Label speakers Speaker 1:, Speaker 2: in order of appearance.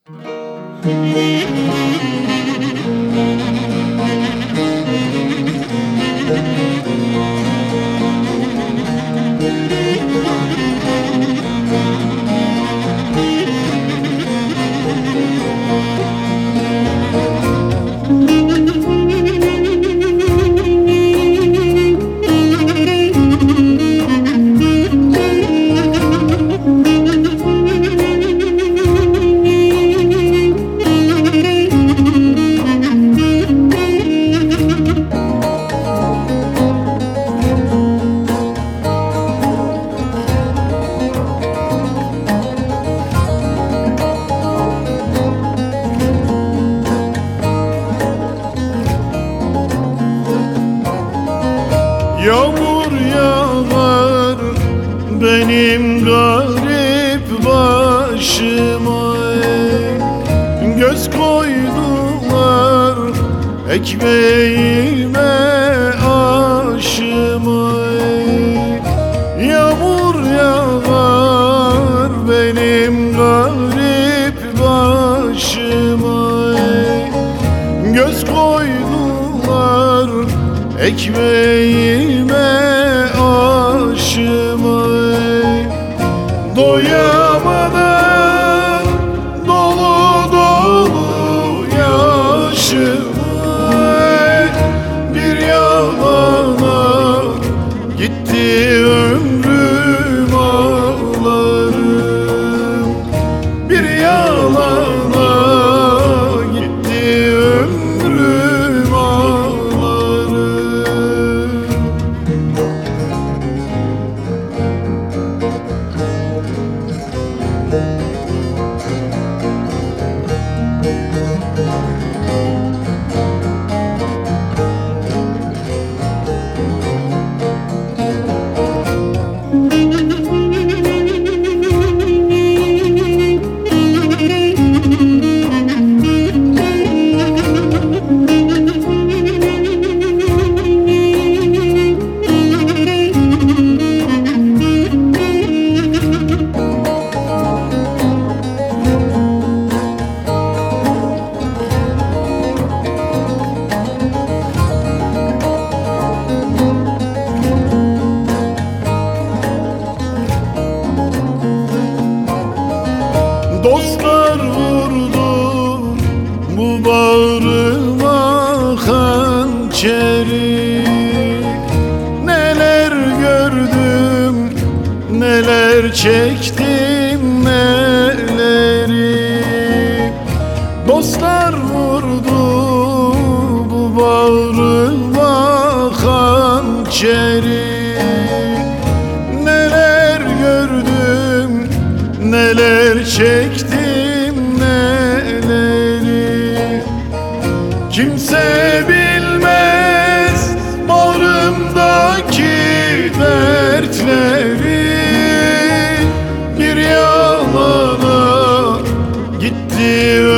Speaker 1: Yağmur yağar benim garip başıma, göz koydular ekmeğime, aşıma. Yağmur yağar benim garip başıma, göz koydular ekmeğime, aşıma. Doyamadan dolu dolu yaşıma, bir yalana gitti ömrüm, ağlarım. Bir yalana gitti ömrüm, ağlarım. Dostlar vurdu bu bağrıma hançeri, neler gördüm, neler çektim, neleri. Dostlar vurdu bu bağrıma hançeri, neler gördüm, neler çektim, neleri. Kimse bilmez bağrımdaki dertleri, bir yalana gitti